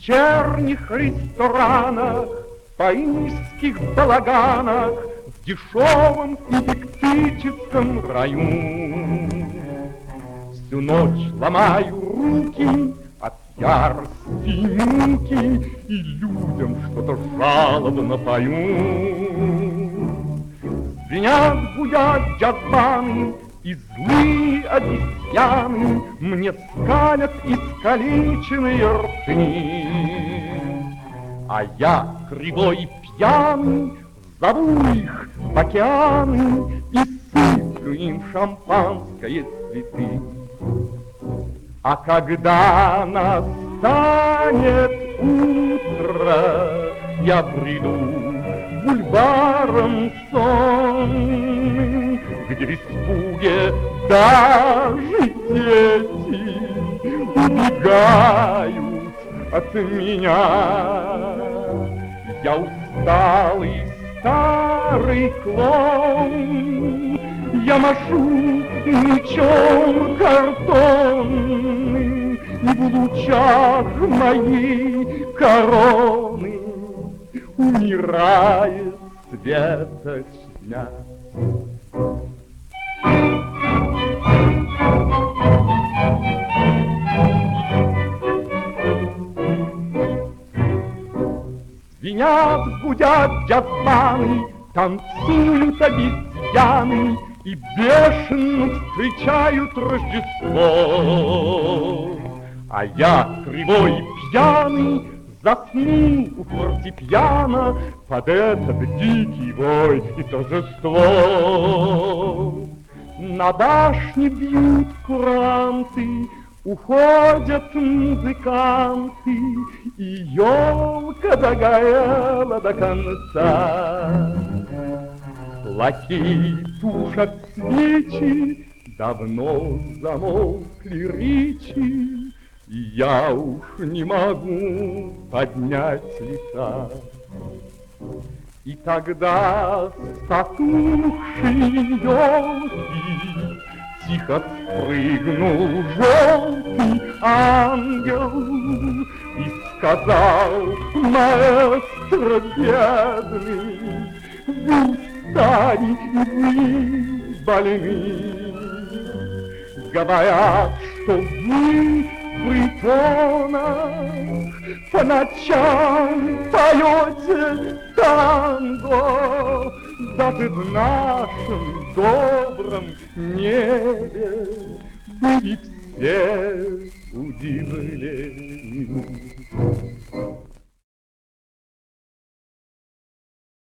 вечерних ресторанах, в парижских балаганах, в дешевом электрическом раю. Всю ночь ломаю руки от ярости и муки, и людям что-то жалобно пою. Звенят, гудят джаз-баны, и злые обезьяны мне скалят искалеченные рты. А я, кривой и пьяный, зову их в океаны и сыплю им шампанское цветы. А когда настанет утро, я приду бульваром сонным, где в испуге даже дети убегают от меня. Я усталый старый клоун, я машу мечом картонным, и в лучах моей короны умирает светочня. Звенят, гудят джаз-баны, танцуют обезьяны и бешено встречают Рождество. А я, кривой и пьяный, заснул у фортепиано под этот дикий вой и торжество. На башне бьют куранты, уходят музыканты, и елка догорела до конца. Лакеи тушат свечи, давно замолкли речи, и я уж не могу поднять лица. И тогда с потухшей елки тихо спрыгнул желтый ангел и сказал: маэстро бедный, вы устали и вы больны. Говорят, что вы в притонах по ночам поете танго, даже в нашем добром небе были все удивлены.